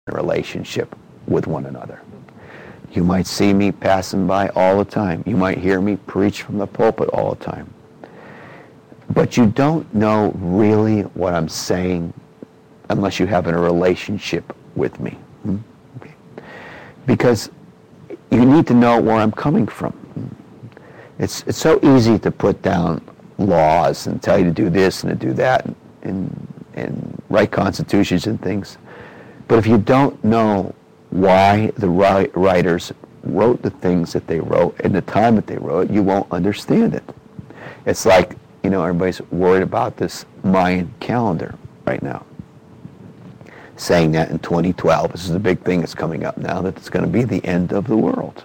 a relationship with one another. You might see me passing by all the time. You might hear me preach from the pulpit all the time. But you don't know really what I'm saying unless you have a relationship with me. Okay. Because you need to know where I'm coming from. It's so easy to put down laws and tell you to do this and to do that and write constitutions and things. But if you don't know why the writers wrote the things that they wrote and the time that they wrote it, you won't understand it. It's like, everybody's worried about this Mayan calendar right now. Saying that in 2012, this is a big thing that's coming up now, that it's going to be the end of the world.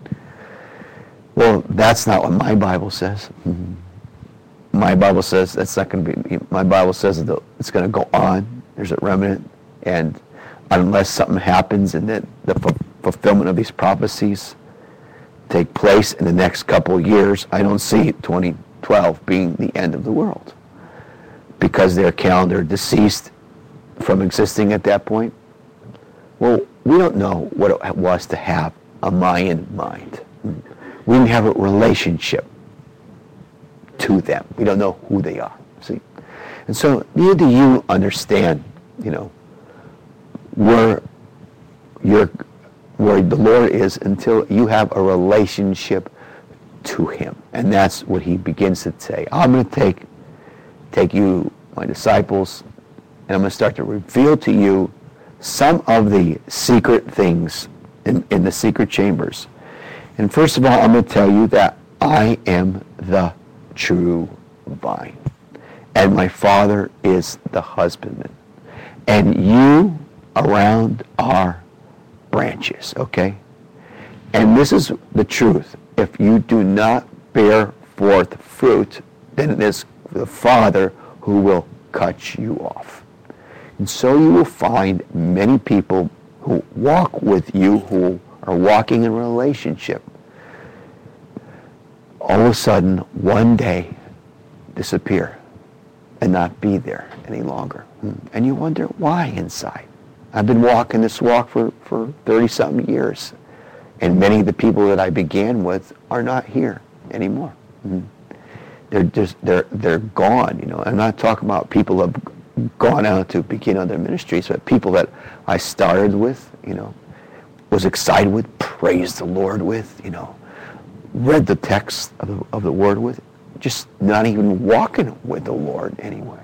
Well, that's not what my Bible says. My Bible says that's not going to be. My Bible says that it's going to go on. There's a remnant, and unless something happens and that the fulfillment of these prophecies take place in the next couple of years, I don't see 2012 being the end of the world, because their calendar deceased from existing at that point. Well, we don't know what it was to have a Mayan mind. We didn't have a relationship to them. We don't know who they are. See? And so neither do you understand, where the Lord is until you have a relationship to Him. And that's what He begins to say. I'm going to take you, my disciples, and I'm going to start to reveal to you some of the secret things in the secret chambers. And first of all, I'm going to tell you that I am the true vine, and my Father is the husbandman, and you around are branches, okay? And this is the truth. If you do not bear forth fruit, then it is the Father who will cut you off. And so you will find many people who walk with you, who are walking in a relationship, all of a sudden, one day, disappear and not be there any longer. And you wonder why inside. I've been walking this walk for 30-something years, and many of the people that I began with are not here anymore. They're gone. I'm not talking about people who have gone out to begin other ministries, but people that I started with, was excited with, praised the Lord with, read the text of the Word with, just not even walking with the Lord anywhere.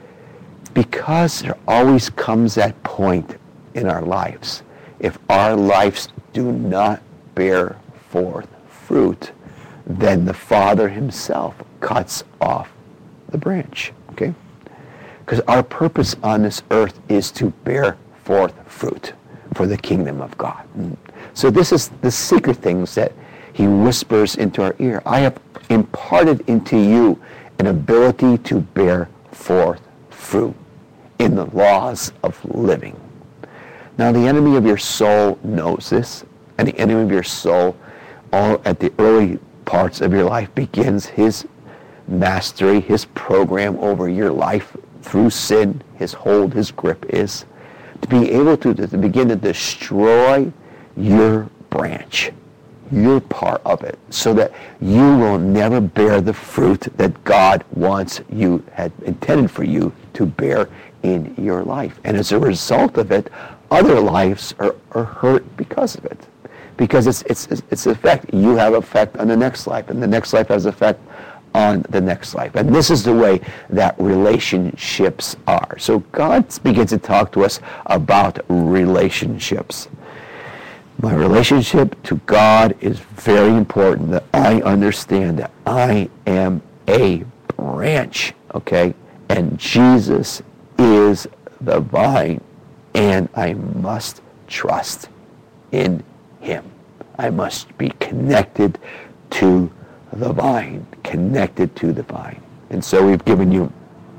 Because there always comes that point in our lives, if our lives do not bear forth fruit, then the Father Himself cuts off the branch, okay? Because our purpose on this earth is to bear forth fruit for the kingdom of God. So this is the secret things that He whispers into our ear. I have imparted into you an ability to bear forth fruit in the laws of living. Now, the enemy of your soul knows this, and the enemy of your soul, all at the early parts of your life, begins his mastery, his program over your life through sin. His hold, his grip is to be able to begin to destroy your branch, your part of it, so that you will never bear the fruit that God wants you, had intended for you to bear in your life. And as a result of it, other lives are hurt because of it. Because it's effect. You have effect on the next life, and the next life has effect on the next life. And this is the way that relationships are. So God begins to talk to us about relationships. My relationship to God is very important, that I understand that I am a branch, okay? And Jesus is the vine, and I must trust in Him. I must be connected to the vine, connected to the vine. And so we've given you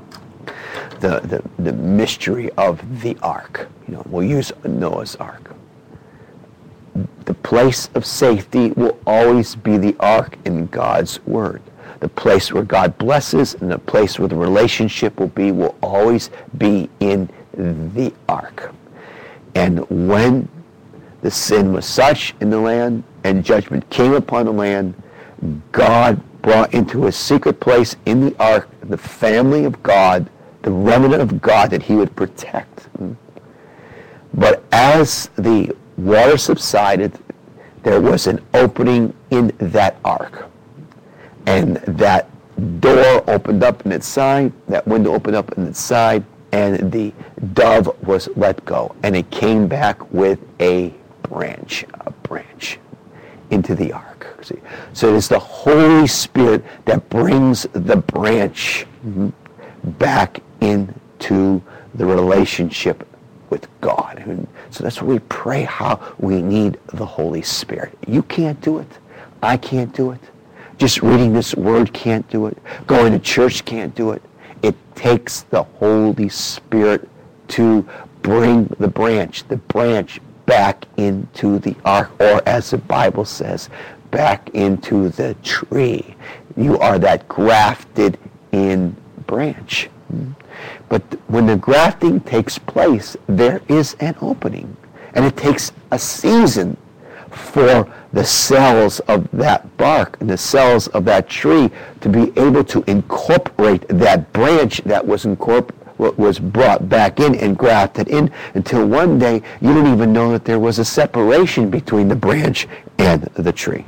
the mystery of the ark. We'll use Noah's ark. The place of safety will always be the ark in God's Word. The place where God blesses and the place where the relationship will always be in the ark. And when the sin was such in the land and judgment came upon the land, God brought into a secret place in the ark the family of God, the remnant of God that he would protect. But as the water subsided, there was an opening in that ark. And that door opened up in its side, that window opened up in its side, and the dove was let go. And it came back with a branch into the ark. See? So it's the Holy Spirit that brings the branch back into the relationship with God. And so that's why we pray how we need the Holy Spirit. You can't do it. I can't do it. Just reading this word can't do it. Going to church can't do it. It takes the Holy Spirit to bring the branch back into the ark, or as the Bible says, back into the tree. You are that grafted in branch. But when the grafting takes place, there is an opening. And it takes a season for the cells of that bark and the cells of that tree to be able to incorporate that branch that was brought back in and grafted in, until one day you didn't even know that there was a separation between the branch and the tree.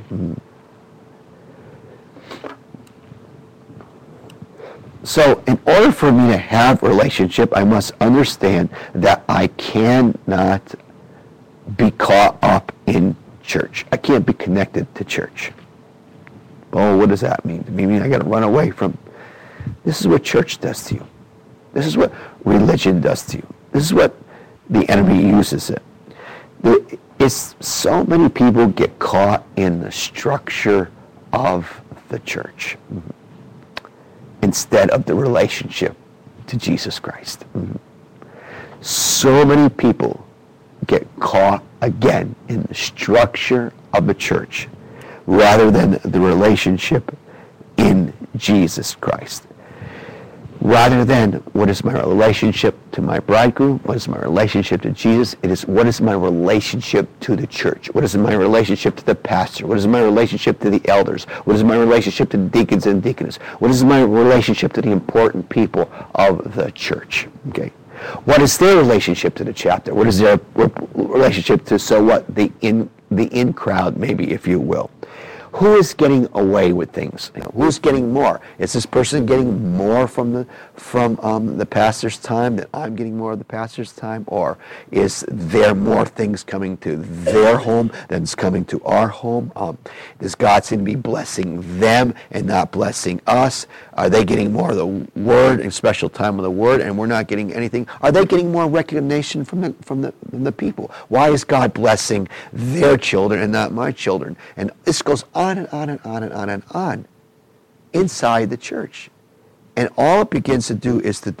So in order for me to have a relationship, I must understand that I cannot be caught up in church. I can't be connected to church. Oh, what does that mean? Does it mean I got to run away from? This is what church does to you. This is what religion does to you. This is what the enemy uses it. It's so many people get caught in the structure of the church instead of the relationship to Jesus Christ. So many people get caught again in the structure of the church rather than the relationship in Jesus Christ. Rather than what is my relationship to my bridegroom, what is my relationship to Jesus, it is what is my relationship to the church, what is my relationship to the pastor, what is my relationship to the elders, what is my relationship to the deacons and deaconess, what is my relationship to the important people of the church. Okay, what is their relationship to the chapter? What is their relationship to, so what, the in crowd, maybe, if you will? Who is getting away with things? Who's getting more? Is this person getting more from the pastor's time that I'm getting more of the pastor's time? Or is there more things coming to their home than is coming to our home? Does God seem to be blessing them and not blessing us? Are they getting more of the word and special time of the word, and we're not getting anything? Are they getting more recognition from the people? Why is God blessing their children and not my children? And this goes on and on and on and on and on inside the church. And all it begins to do is to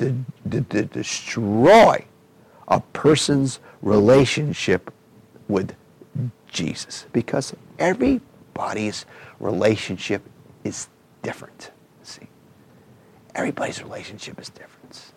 destroy a person's relationship with Jesus, because everybody's relationship is different. See, everybody's relationship is different.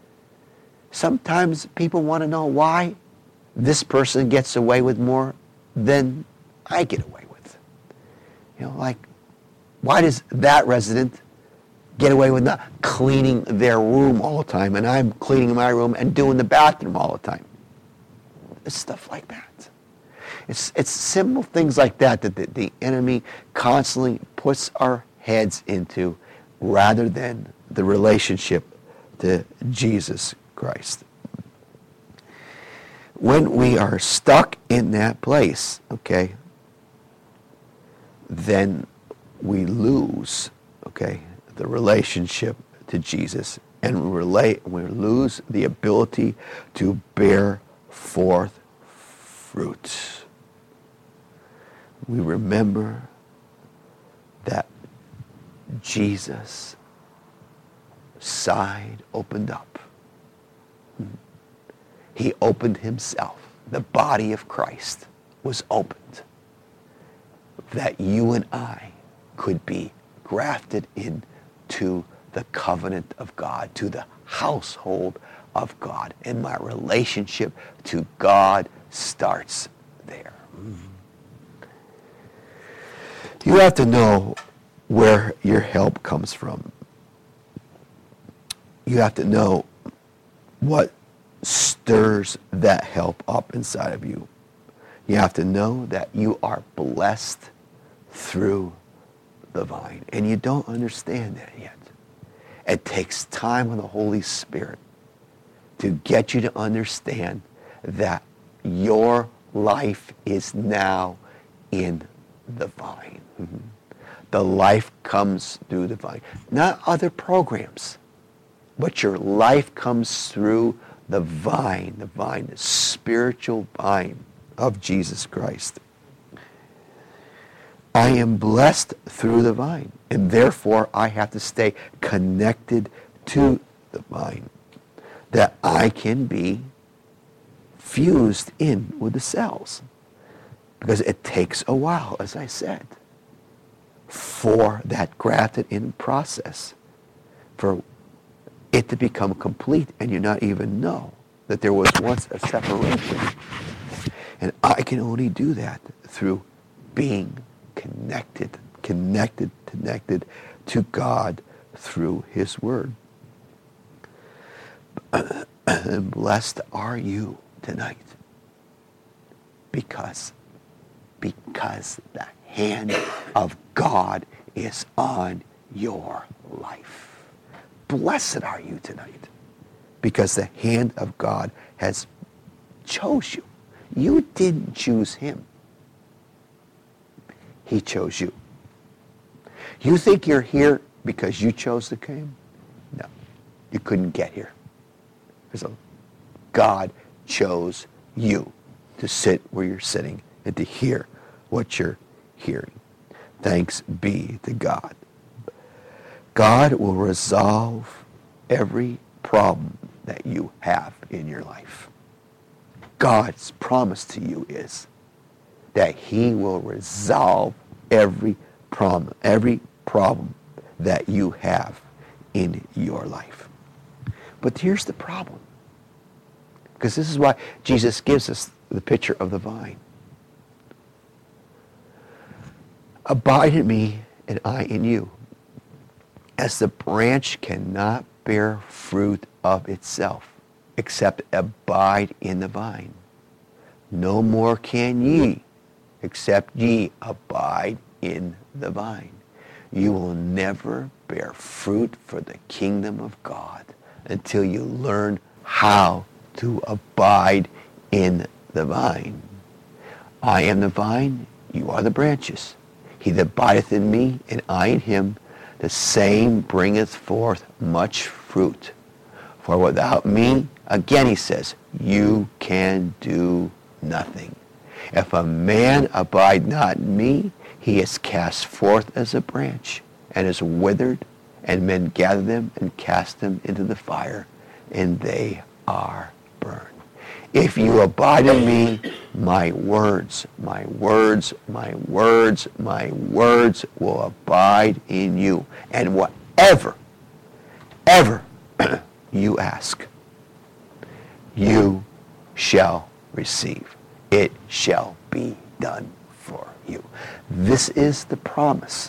Sometimes people want to know why this person gets away with more than I get away with. Like, why does that resident get away with not cleaning their room all the time, and I'm cleaning my room and doing the bathroom all the time? It's stuff like that. It's simple things like that the enemy constantly puts our heads into, rather than the relationship to Jesus Christ. When we are stuck in that place, okay, then we lose, the relationship to Jesus, and we lose the ability to bear forth fruit. We remember that Jesus' side opened up. He opened himself. The body of Christ was opened, that you and I could be grafted into the covenant of God, to the household of God. And my relationship to God starts there. You have to know where your help comes from. You have to know what stirs that help up inside of you. You have to know that you are blessed through the vine. And you don't understand that yet. It takes time with the Holy Spirit to get you to understand that your life is now in the vine. The life comes through the vine. Not other programs, but your life comes through the vine, the spiritual vine of Jesus Christ. I am blessed through the vine, and therefore I have to stay connected to the vine, that I can be fused in with the cells. Because it takes a while, as I said, for that grafted in process, for it to become complete, and you not even know that there was once a separation. And I can only do that through being connected to God through His Word. And blessed are you tonight, because the hand of God is on your life. Blessed are you tonight, because the hand of God has chose you. You didn't choose Him. He chose you. You think you're here because you chose to come? No. You couldn't get here. So God chose you to sit where you're sitting and to hear what you're hearing. Thanks be to God. God will resolve every problem that you have in your life. God's promise to you is that He will resolve every problem that you have in your life. But here's the problem. Because this is why Jesus gives us the picture of the vine. Abide in me and I in you. As the branch cannot bear fruit of itself, except abide in the vine, no more can ye, except ye abide in the vine. You will never bear fruit for the kingdom of God until you learn how to abide in the vine. I am the vine, you are the branches. He that abideth in me, and I in him, the same bringeth forth much fruit. For without me, again he says, you can do nothing. If a man abide not in me, he is cast forth as a branch, and is withered, and men gather them and cast them into the fire, and they are burned. If you abide in me, my words will abide in you. And whatever, ever you ask, you shall receive. It shall be done for you. This is the promise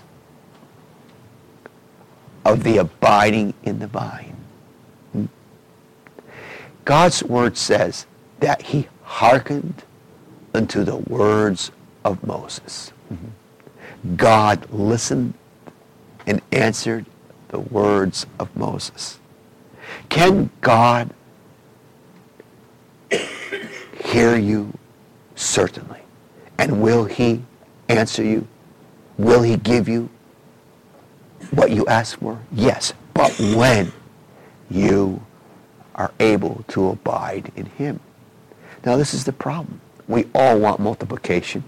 of the abiding in the vine. God's word says that he hearkened unto the words of Moses. God listened and answered the words of Moses. Can God hear you? Certainly. And will he answer you? Will he give you what you ask for? Yes. But when you are able to abide in him. Now this is the problem. We all want multiplication.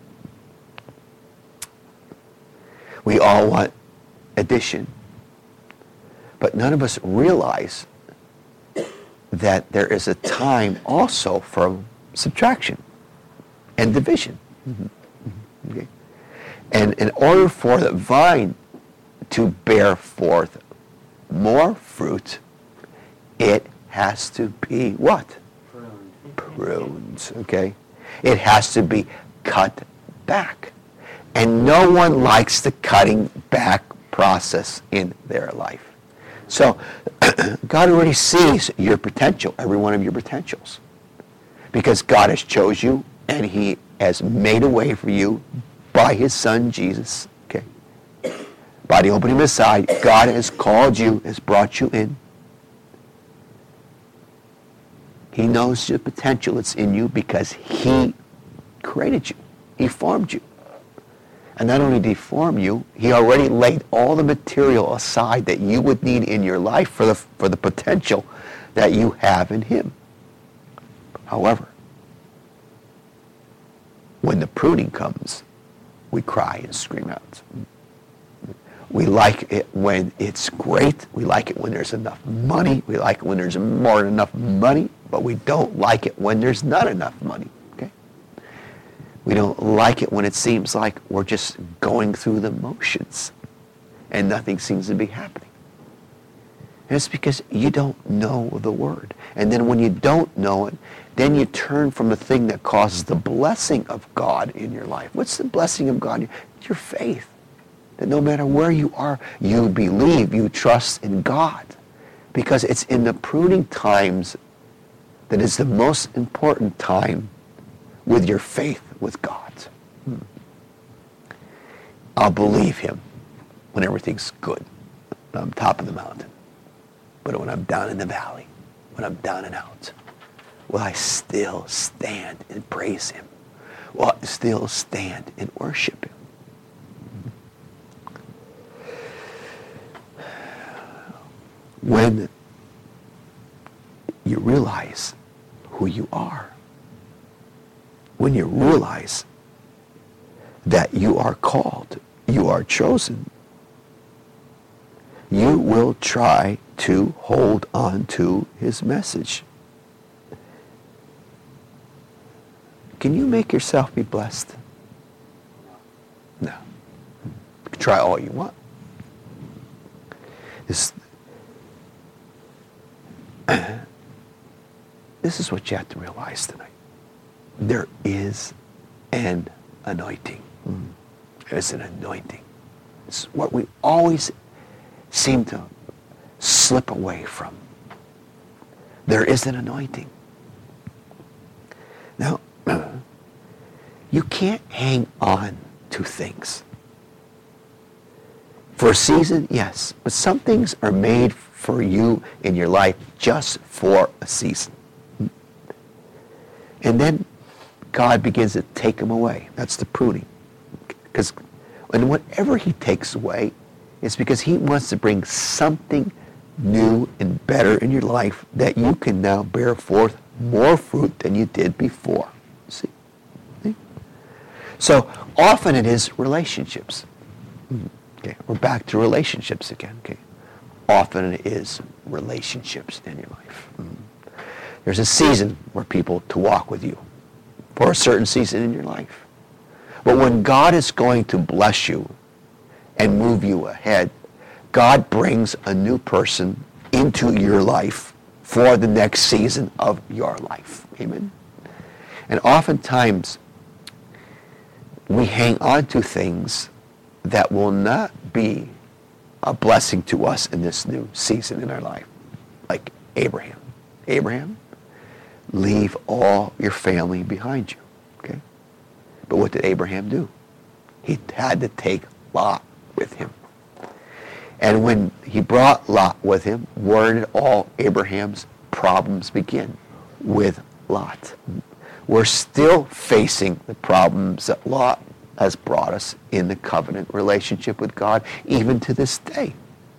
We all want addition. But none of us realize that there is a time also for subtraction and division. Okay? And in order for the vine to bear forth more fruit, it has to be what? Pruned. Okay? It has to be cut back. And no one likes the cutting back process in their life. So God already sees your potential, every one of your potentials. Because God has chose you and he has made a way for you by his son Jesus. Okay? By the opening of his side, God has called you, has brought you in. He knows the potential that's in you because he created you. He formed you. And not only did he form you, he already laid all the material aside that you would need in your life for the potential that you have in him. However, when the pruning comes, we cry and scream out. We like it when it's great. We like it when there's enough money. We like it when there's more than enough money, but we don't like it when there's not enough money. Okay? We don't like it when it seems like we're just going through the motions and nothing seems to be happening. And it's because you don't know the word. And then when you don't know it, then you turn from the thing that causes the blessing of God in your life. What's the blessing of God? It's your faith. That no matter where you are, you believe, you trust in God. Because it's in the pruning times that is the most important time with your faith with God. I'll believe him when everything's good, when I'm top of the mountain. But when I'm down in the valley, when I'm down and out, will I still stand and praise him? Will I still stand and worship him? When you realize who you are, when you realize that you are called, you are chosen, you will try to hold on to his message. Can you make yourself be blessed? No. You can try all you want. This is what you have to realize tonight. There is an anointing. There's an anointing. It's what we always seem to slip away from. There is an anointing. Now, you can't hang on to things. For a season, yes, but some things are made for you in your life just for a season. And then God begins to take them away. That's the pruning. And whatever he takes away, it's because he wants to bring something new and better in your life that you can now bear forth more fruit than you did before. See? So often it is relationships. Okay, we're back to relationships again. Okay, often it is relationships in your life. There's a season where people to walk with you for a certain season in your life. But when God is going to bless you and move you ahead, God brings a new person into your life for the next season of your life. Amen? And oftentimes, we hang on to things that will not be a blessing to us in this new season in our life. Like Abraham. Abraham, leave all your family behind you. Okay? But what did Abraham do? He had to take Lot with him. And when he brought Lot with him, where did all Abraham's problems begin? With Lot. We're still facing the problems that Lot has brought us in the covenant relationship with God, even to this day.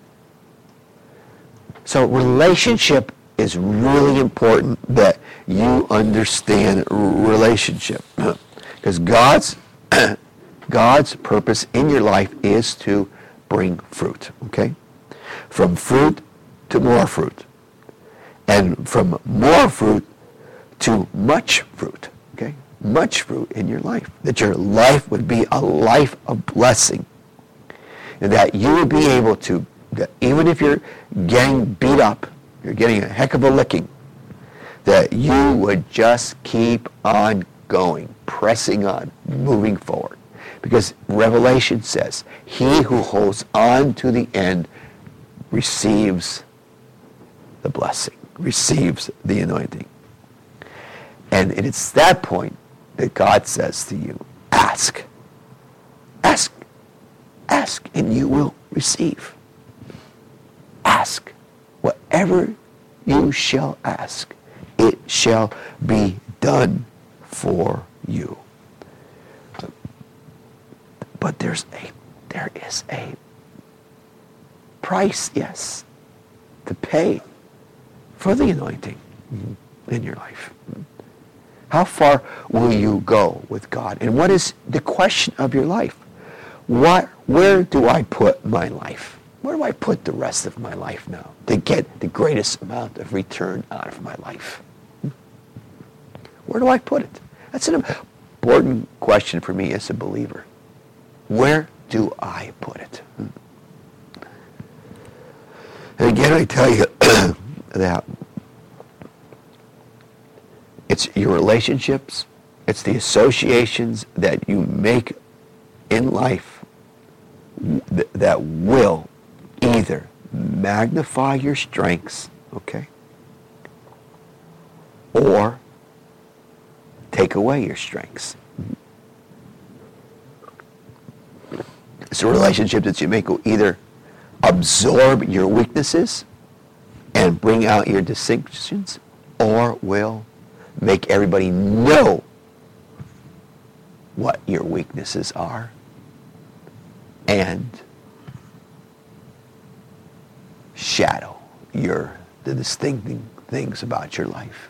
So relationship is really important that you understand relationship. Because God's purpose in your life is to bring fruit, okay? From fruit to more fruit. And from more fruit to much fruit, okay? Much fruit in your life. That your life would be a life of blessing. And that you would be able to, even if you're getting beat up, You're getting a heck of a licking. That you would just keep on going, pressing on, moving forward. Because Revelation says, he who holds on to the end receives the blessing, receives the anointing. And it's that point that God says to you, ask. Ask. Ask, and you will receive. Ask. Whatever you shall ask, it shall be done for you. But there is a price, yes, to pay for the anointing in your life. How far will you go with God? And what is the question of your life? Where do I put my life? Where do I put the rest of my life now to get the greatest amount of return out of my life? Where do I put it? That's an important question for me as a believer. Where do I put it? And again, I tell you that it's your relationships, it's the associations that you make in life that will either magnify your strengths, okay, or take away your strengths. It's a relationship that you make will either absorb your weaknesses and bring out your distinctions, or will make everybody know what your weaknesses are and shadow the distinctive things about your life.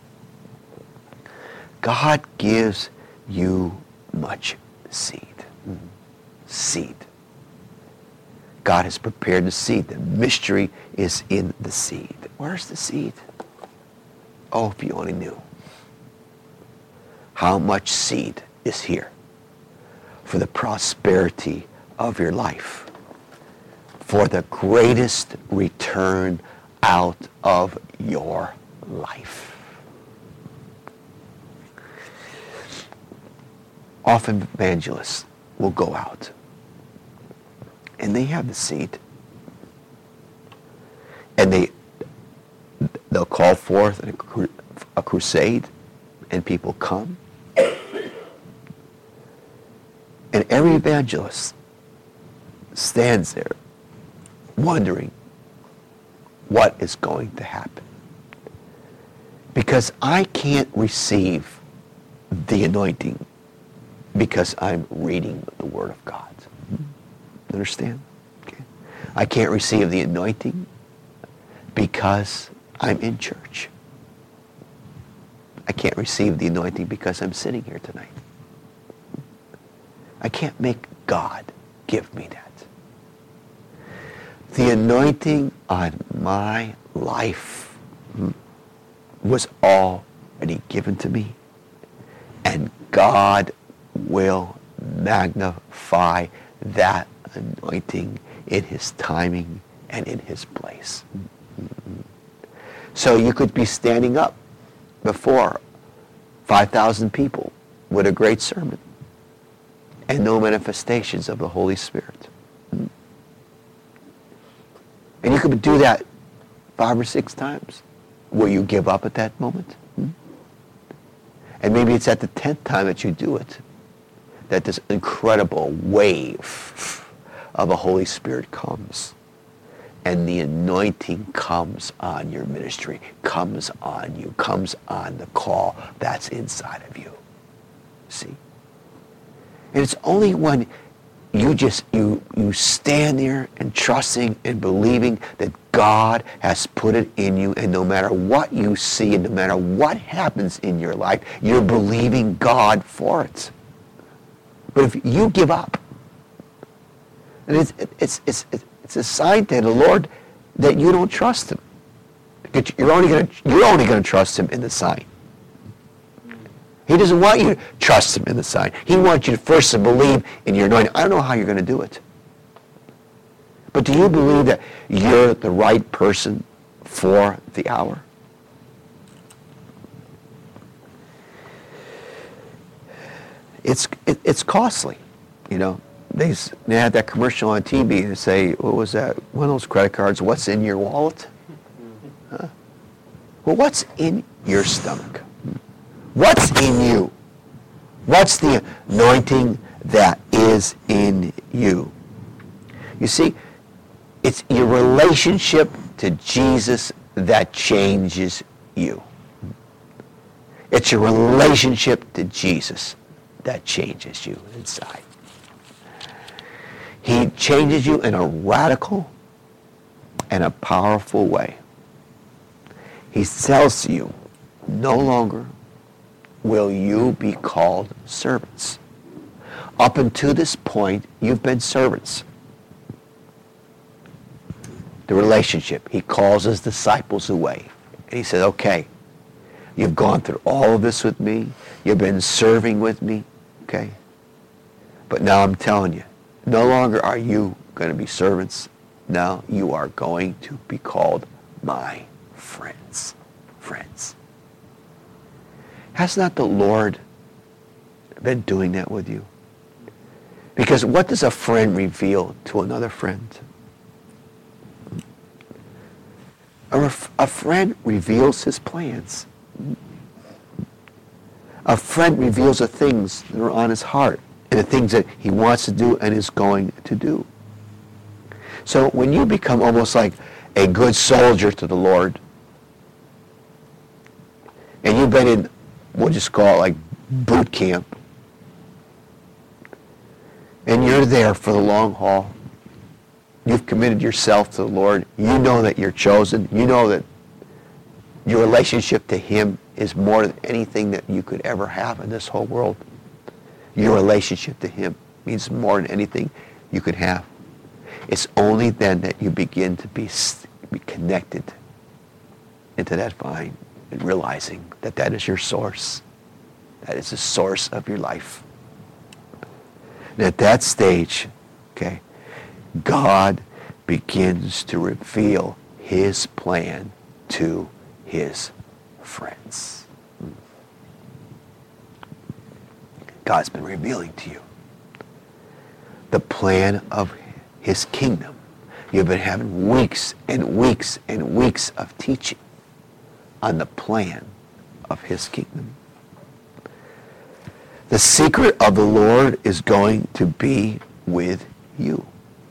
God gives you much seed. Seed. God has prepared the seed. The mystery is in the seed. Where's the seed? Oh, if you only knew how much seed is here for the prosperity of your life, for the greatest return out of your life. Often evangelists will go out and they have the seed, and they'll call forth a crusade, and people come, and every evangelist stands there wondering what is going to happen, because I can't receive the anointing because I'm reading the Word of God. Understand? Okay. I can't receive the anointing because I'm in church. I can't receive the anointing because I'm sitting here tonight. I can't make God give me that. The anointing on my life was already given to me, and God will magnify that anointing in His timing and in His place. So you could be standing up before 5,000 people with a great sermon and no manifestations of the Holy Spirit. And you could do that 5 or 6 times. Will you give up at that moment? And maybe it's at the 10th time that you do it that this incredible wave of the Holy Spirit comes, and the anointing comes on your ministry, comes on you, comes on the call that's inside of you. See? And it's only when you stand there and trusting and believing that God has put it in you, and no matter what you see and no matter what happens in your life, you're believing God for it. But if you give up, and it's a sign to the Lord that you don't trust Him. Because you're only going to trust Him in the sign. He doesn't want you to trust Him in the sign. He wants you to first believe in your anointing. I don't know how you're going to do it. But do you believe that you're the right person for the hour. It's costly, you know. They had that commercial on TV and say, what was that? One of those credit cards, what's in your wallet? Huh? Well, what's in your stomach? What's in you? What's the anointing that is in you? You see, it's your relationship to Jesus that changes you. It's your relationship to Jesus that changes you inside. He changes you in a radical and a powerful way. He tells you, no longer will you be called servants. Up until this point, you've been servants. The relationship. He calls his disciples away. And he said, okay, you've gone through all of this with me. You've been serving with me. Okay? But now I'm telling you, no longer are you going to be servants. Now you are going to be called my friends. Friends. Has not the Lord been doing that with you? Because what does a friend reveal to another friend? A friend reveals his plans. A friend reveals the things that are on his heart and the things that he wants to do and is going to do. So when you become almost like a good soldier to the Lord, and you've been in, we'll just call it like boot camp, and you're there for the long haul, you've committed yourself to the Lord, you know that you're chosen, you know that your relationship to him is more than anything that you could ever have in this whole world. Your relationship to him means more than anything you could have. It's only then that you begin to be connected into that vine and realizing that that is your source. That is the source of your life. And at that stage, okay, God begins to reveal his plan to his friends. God's been revealing to you the plan of his kingdom. You've been having weeks and weeks and weeks of teaching on the plan of his kingdom. The secret of the Lord is going to be with you.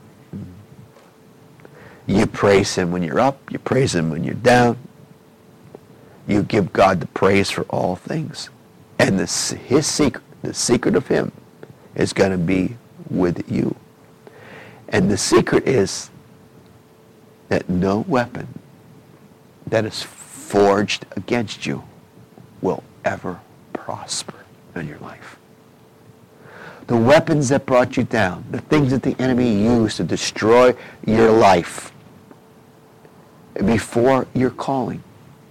You praise him when you're up. You praise him when you're down. You give God the praise for all things. And the secret of him is going to be with you. And the secret is that no weapon that is forged against you will ever prosper in your life. The weapons that brought you down, the things that the enemy used to destroy your life before your calling,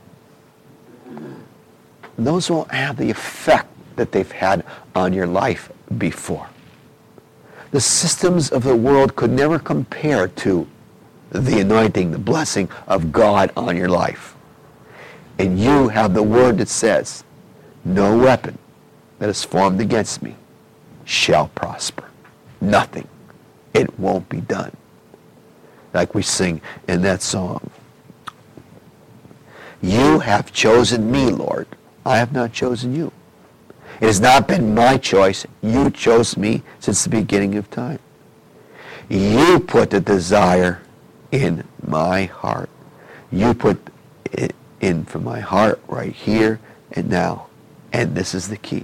those won't have the effect that they've had on your life before. The systems of the world could never compare to the anointing, the blessing of God on your life. And you have the word that says, no weapon that is formed against me shall prosper. Nothing. It won't be done. Like we sing in that song. You have chosen me, Lord. I have not chosen you. It has not been my choice. You chose me since the beginning of time. You put the desire in my heart. You put it in for my heart right here and now. And this is the key.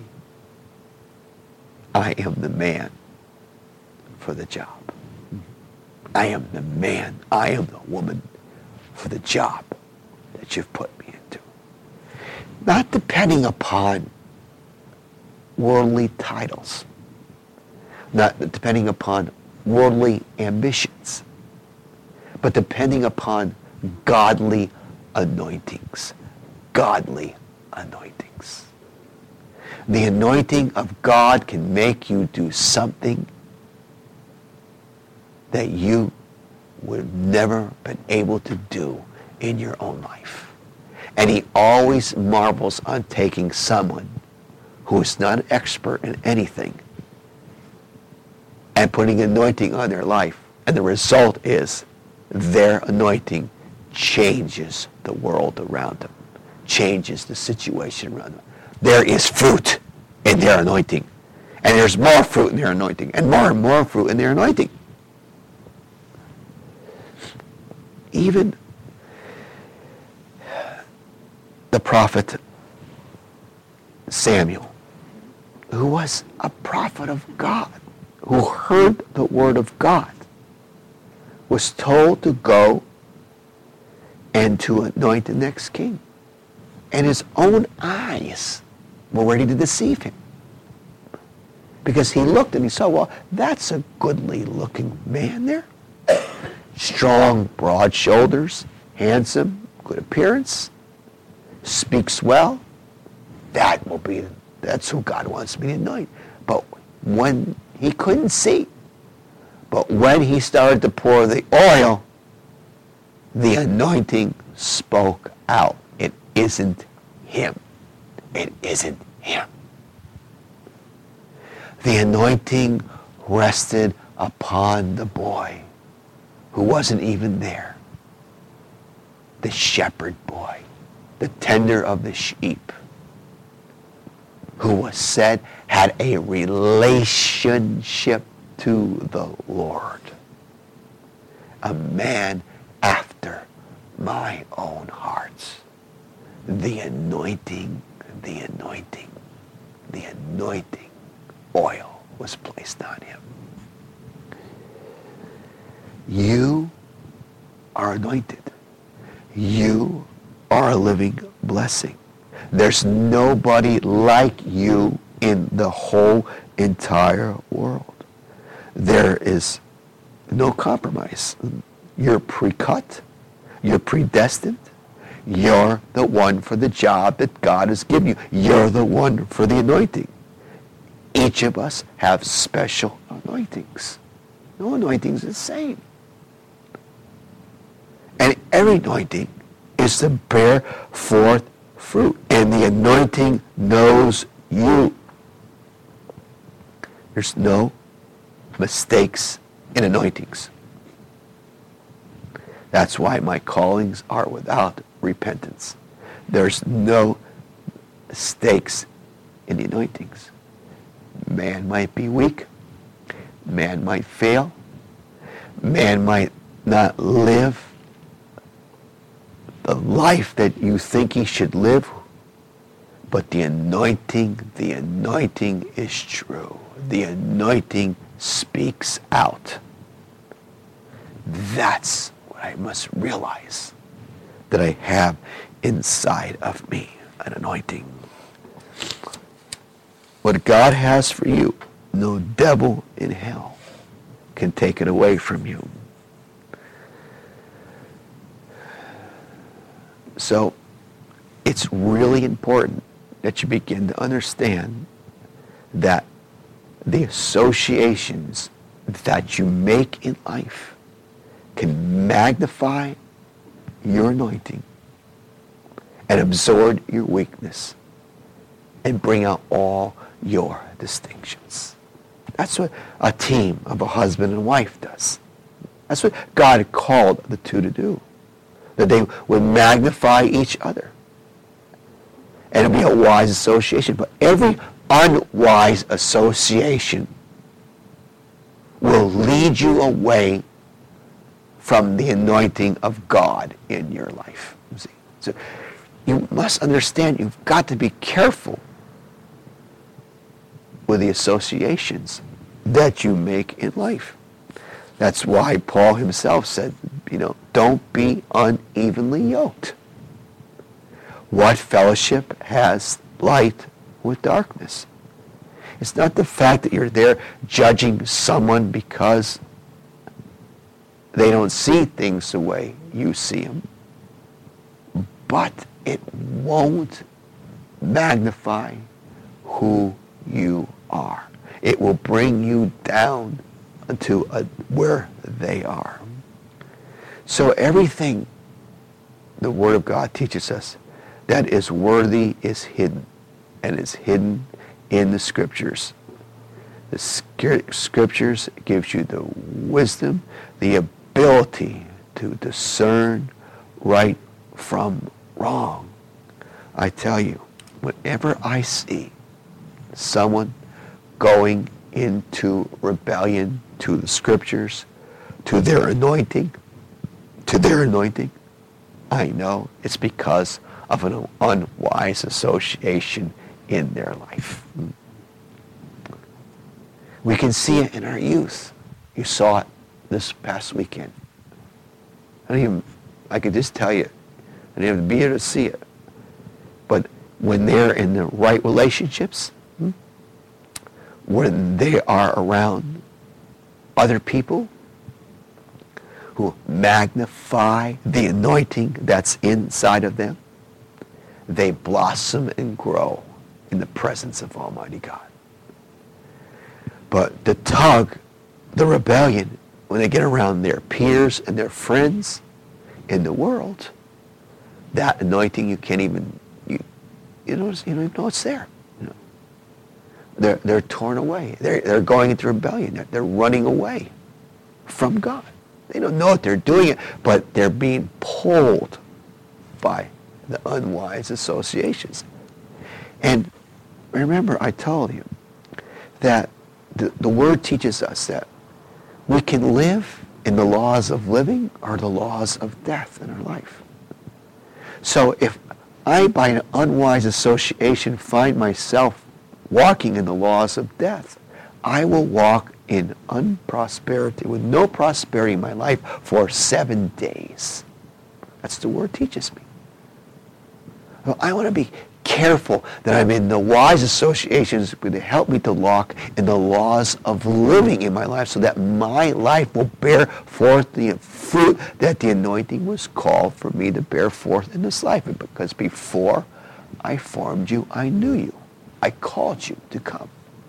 I am the man for the job. I am the man. I am the woman for the job that you've put me into. Not depending upon worldly titles. Not depending upon worldly ambitions. But depending upon godly anointings. Godly anointings. The anointing of God can make you do something that you would have never been able to do in your own life. And he always marvels on taking someone who is not an expert in anything and putting anointing on their life. And the result is their anointing changes the world around them, changes the situation around them. There is fruit in their anointing. And there's more fruit in their anointing, and more fruit in their anointing. Even the prophet Samuel, who was a prophet of God, who heard the word of God, was told to go and to anoint the next king. And his own eyes were ready to deceive him. Because he looked and he saw, well, that's a goodly looking man there. Strong, broad shoulders, handsome, good appearance, speaks well. That's who God wants me to anoint. But when he couldn't see, but when he started to pour the oil, the anointing spoke out. It isn't him. It isn't him. The anointing rested upon the boy who wasn't even there. The shepherd boy, the tender of the sheep, who was said had a relationship to the Lord. A man after my own heart. The anointing oil was placed on him. You are anointed. You are a living blessing. There's nobody like you in the whole entire world. There is no compromise. You're pre-cut. You're predestined. You're the one for the job that God has given you. You're the one for the anointing. Each of us have special anointings. No anointing is the same. And every anointing is to bear forth fruit. And the anointing knows you. There's no mistakes in anointings. That's why my callings are without repentance. There's no mistakes in the anointings. Man might be weak. Man might fail. Man might not live the life that you think he should live. But the anointing is true. The anointing speaks out. That's what I must realize, that I have inside of me, an anointing. What God has for you, no devil in hell can take it away from you. So it's really important that you begin to understand that the associations that you make in life can magnify your anointing and absorb your weakness and bring out all your distinctions. That's what a team of a husband and wife does. That's what God called the two to do. That they would magnify each other. And it'd be a wise association. But every unwise association will lead you away from the anointing of God in your life. You see? So you must understand, you've got to be careful with the associations that you make in life. That's why Paul himself said, don't be unevenly yoked. What fellowship has light with darkness? It's not the fact that you're there judging someone because they don't see things the way you see them, but it won't magnify who you are. It will bring you down to where they are. So everything the Word of God teaches us that is worthy is hidden, and is hidden in the Scriptures. The Scriptures gives you the wisdom, the ability to discern right from wrong. I tell you, whenever I see someone going into rebellion to the Scriptures, to their anointing, I know it's because of an unwise association in their life. We can see it in our youth. You saw it this past weekend. I could just tell you, I didn't have to be here to see it. But when they're in the right relationships, when they are around other people who magnify the anointing that's inside of them, they blossom and grow in the presence of Almighty God. But the tug, the rebellion, when they get around their peers and their friends in the world, that anointing you can't even, you don't even know it's there. They're torn away. They're going into rebellion. They're running away from God. They don't know what they're doing it, but they're being pulled by the unwise associations. And remember, I told you that the Word teaches us that we can live in the laws of living or the laws of death in our life. So if I, by an unwise association, find myself walking in the laws of death, I will walk in unprosperity, with no prosperity in my life for 7 days. That's the Word teaches me. Well, I want to be careful that I'm in the wise associations that help me to walk in the laws of living in my life so that my life will bear forth the fruit that the anointing was called for me to bear forth in this life. And because before I formed you, I knew you. I called you to come.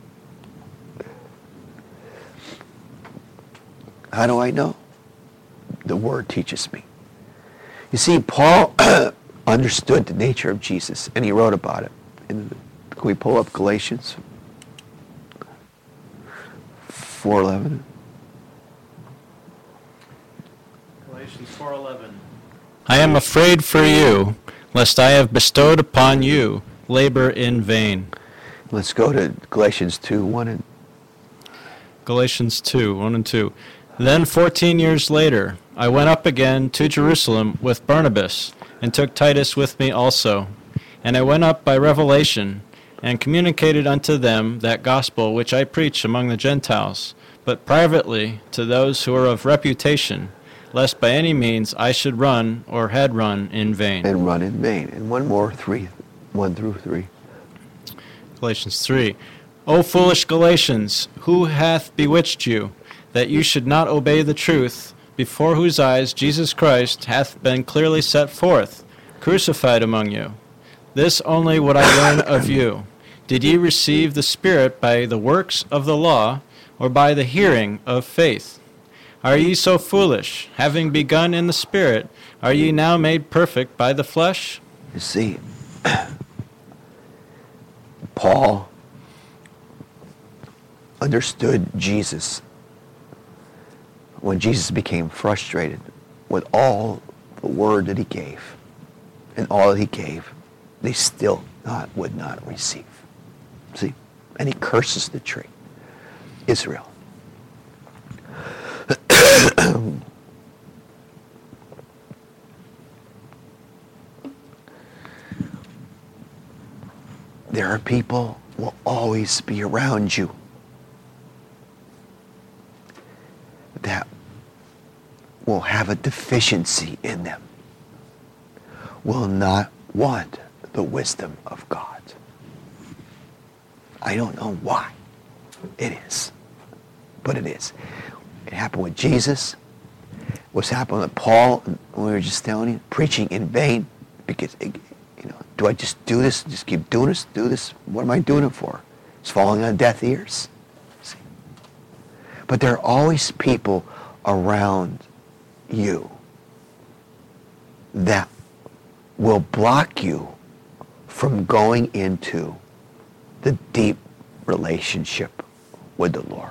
How do I know? The Word teaches me. You see, Paul understood the nature of Jesus, and he wrote about it. Can we pull up Galatians 4:11? Galatians 4:11. I am afraid for you, lest I have bestowed upon you labor in vain. Let's go to Galatians 2:1 and Galatians 2:1 and 2. Then 14 years later, I went up again to Jerusalem with Barnabas, and took Titus with me also. And I went up by revelation, and communicated unto them that gospel which I preach among the Gentiles, but privately to those who are of reputation, lest by any means I should run or had run in vain. And run in vain. And one more, 1 through 3. Galatians 3. O foolish Galatians, who hath bewitched you, that you should not obey the truth, before whose eyes Jesus Christ hath been clearly set forth, crucified among you? This only would I learn of you. Did ye receive the Spirit by the works of the law, or by the hearing of faith? Are ye so foolish? Having begun in the Spirit, are ye now made perfect by the flesh? You see, Paul understood Jesus when Jesus became frustrated with all the word that he gave. And all that he gave, they still would not receive. See? And he curses the tree. Israel. There are people who will always be around you that will have a deficiency in them, will not want the wisdom of God. I don't know why it is, but it is. It happened with Jesus. What's happened with Paul, when we were just telling you, preaching in vain, because, do I just do this, just keep doing this, do this? What am I doing it for? It's falling on deaf ears. See? But there are always people around you that will block you from going into the deep relationship with the Lord.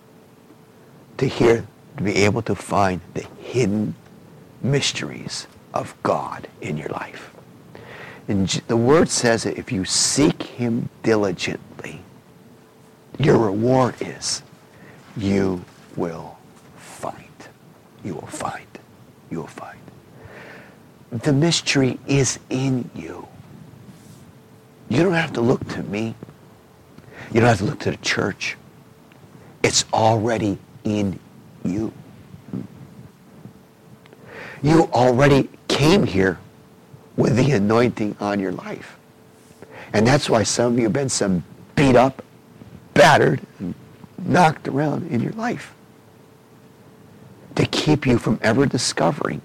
To be able to find the hidden mysteries of God in your life. And the word says that if you seek him diligently, your reward is you will find. You will find. You will find. The mystery is in you. You don't have to look to me. You don't have to look to the church. It's already in you. You already came here with the anointing on your life. And that's why some of you have been some beat up, battered, and knocked around in your life. To keep you from ever discovering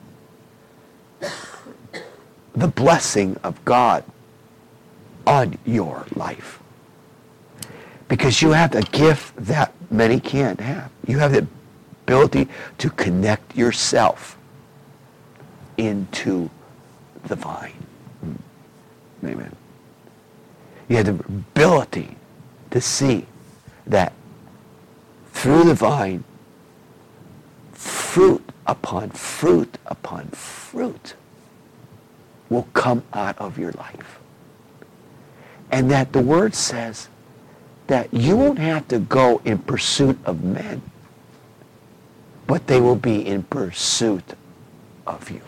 the blessing of God on your life. Because you have a gift that many can't have. You have the ability to connect yourself into the vine. Amen. You have the ability to see that through the vine, fruit upon fruit upon fruit will come out of your life. And that the word says that you won't have to go in pursuit of men, but they will be in pursuit of you.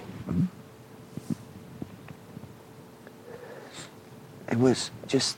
It was just,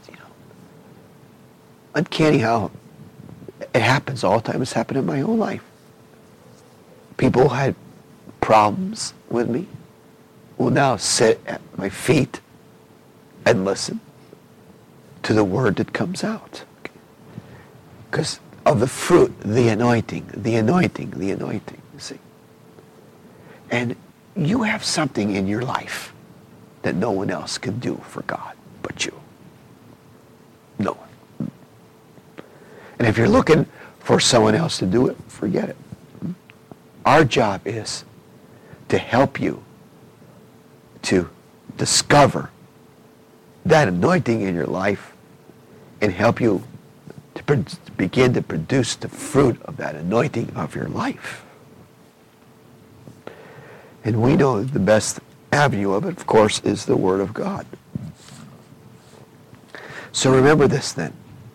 uncanny how it happens all the time. It's happened in my own life. People had problems with me will now sit at my feet and listen to the word that comes out. Because of the fruit, the anointing, you see. And you have something in your life that no one else can do for God but you. No one. And if you're looking for someone else to do it, forget it. Our job is to help you to discover that anointing in your life and help you to begin to produce the fruit of that anointing of your life. And we know the best avenue of it, of course, is the Word of God. So remember this then.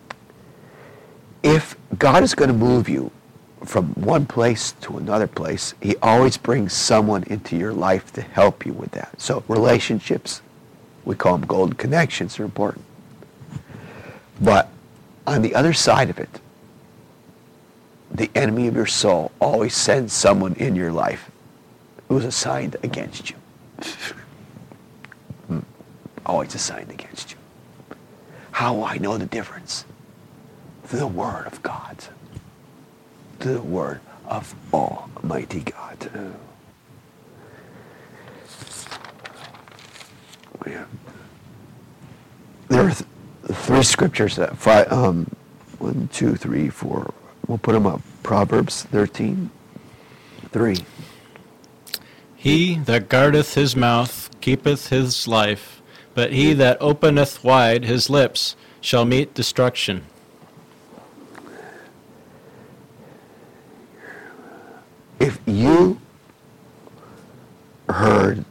If God is going to move you from one place to another place, he always brings someone into your life to help you with that. So relationships, we call them golden connections, are important. But on the other side of it, the enemy of your soul always sends someone in your life who is assigned against you. Always assigned against you. How will I know the difference? Through the Word of God. Through the Word of Almighty God. Yeah. There are three scriptures that 1, 2, 3, 4. We'll put them up. Proverbs 13:3. He that guardeth his mouth keepeth his life, but he that openeth wide his lips shall meet destruction. If you heard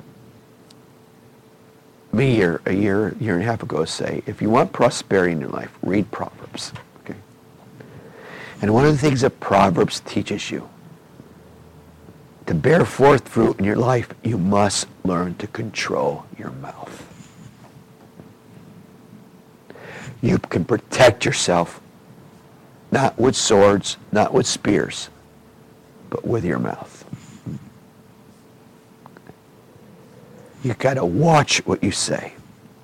me a year and a half ago say, if you want prosperity in your life, read Proverbs. Okay? And one of the things that Proverbs teaches you, to bear forth fruit in your life, you must learn to control your mouth. You can protect yourself, not with swords, not with spears, but with your mouth. You got to watch what you say.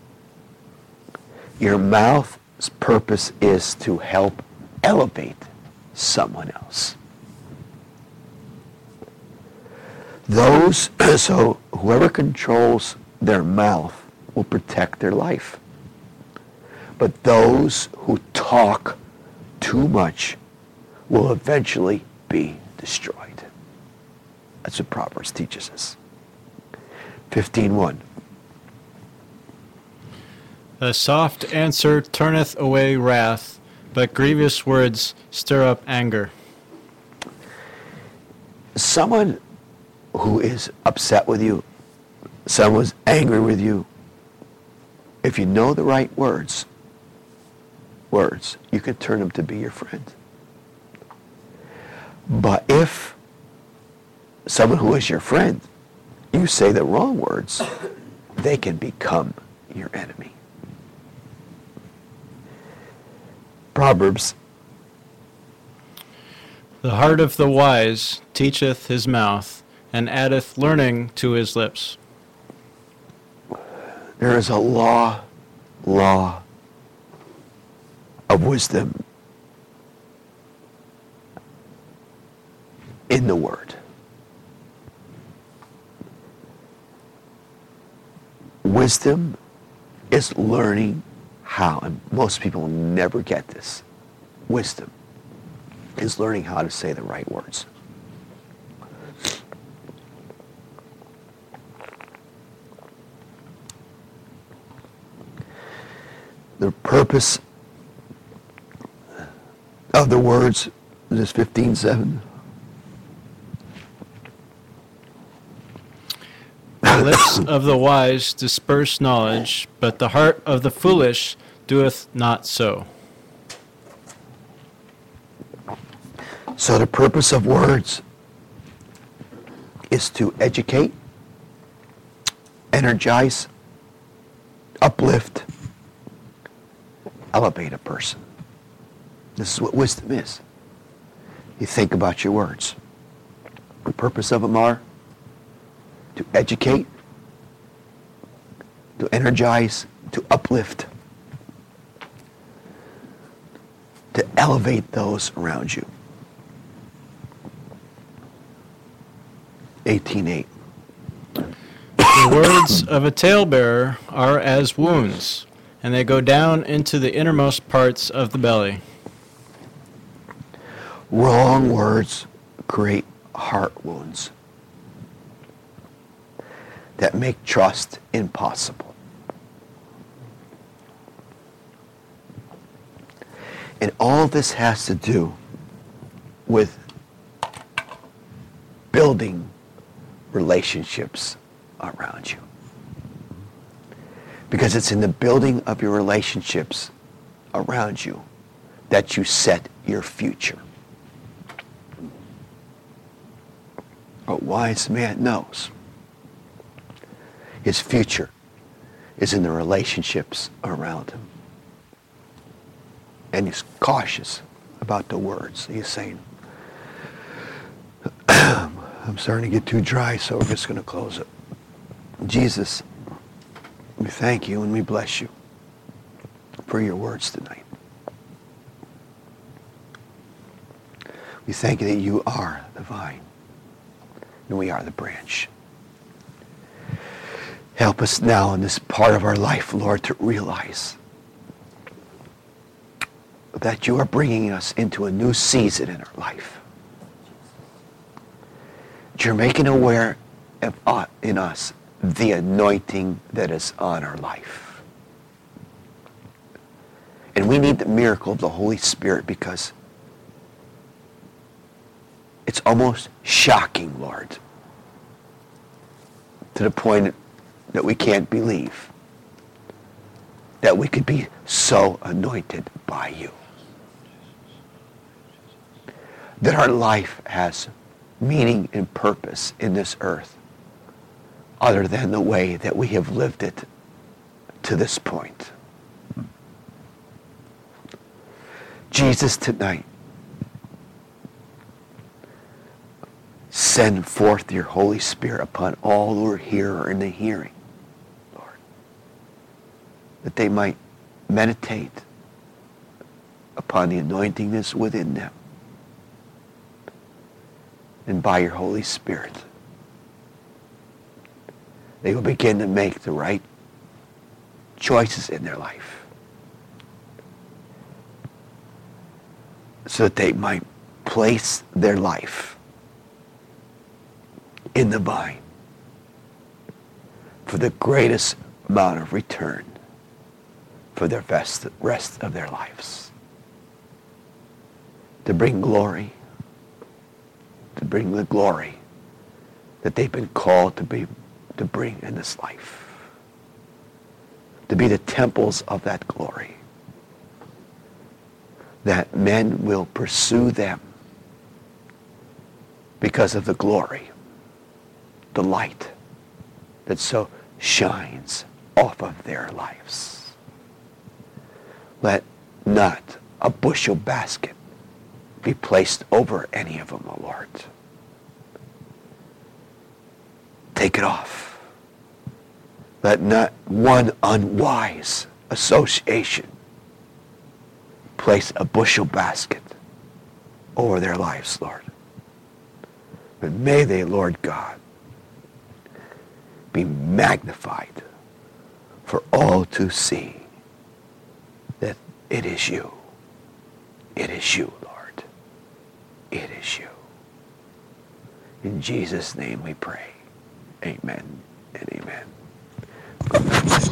Your mouth's purpose is to help elevate someone else. So whoever controls their mouth will protect their life. But those who talk too much will eventually be destroyed. That's what Proverbs teaches us. 15:1. A soft answer turneth away wrath, but grievous words stir up anger. Someone who is upset with you, someone who's angry with you, if you know the right words, you can turn them to be your friend. But if someone who is your friend, you say the wrong words, they can become your enemy. Proverbs. The heart of the wise teacheth his mouth, and addeth learning to his lips. There is a law of wisdom in the Word. Wisdom is learning how, and most people never get this. Wisdom is learning how to say the right words. The purpose of the words, this 15:7. The lips of the wise disperse knowledge, but the heart of the foolish doeth not so. So the purpose of words is to educate, energize, uplift, elevate a person. This is what wisdom is. You think about your words. The purpose of them are to educate, to energize, to uplift, to elevate those around you. 18:8. The words of a talebearer are as wounds, and they go down into the innermost parts of the belly. Wrong words create heart wounds that make trust impossible. And all this has to do with building relationships around you. Because it's in the building of your relationships around you that you set your future. A wise man knows his future is in the relationships around him. And he's cautious about the words he's saying. I'm starting to get too dry, so we're just going to close it. Jesus, we thank you and we bless you for your words tonight. We thank you that you are the vine and we are the branch. Help us now in this part of our life, Lord, to realize that you are bringing us into a new season in our life. That you're making aware of in us the anointing that is on our life. And we need the miracle of the Holy Spirit because it's almost shocking, Lord, to the point that we can't believe that we could be so anointed by you. That our life has meaning and purpose in this earth other than the way that we have lived it to this point. Jesus, tonight, send forth your Holy Spirit upon all who are here or in the hearing, Lord, that they might meditate upon the anointing that's within them. And by your Holy Spirit, they will begin to make the right choices in their life so that they might place their life in the vine for the greatest amount of return for the rest of their lives. To bring glory, to bring the glory that they've been called to bring in this life. To be the temples of that glory. That men will pursue them because of the glory, the light that so shines off of their lives. Let not a bushel basket be placed over any of them, O Lord. Take it off. Let not one unwise association place a bushel basket over their lives, Lord. But may they, Lord God, be magnified for all to see that it is you. It is you, Lord. It is you. In Jesus' name we pray. Amen and amen.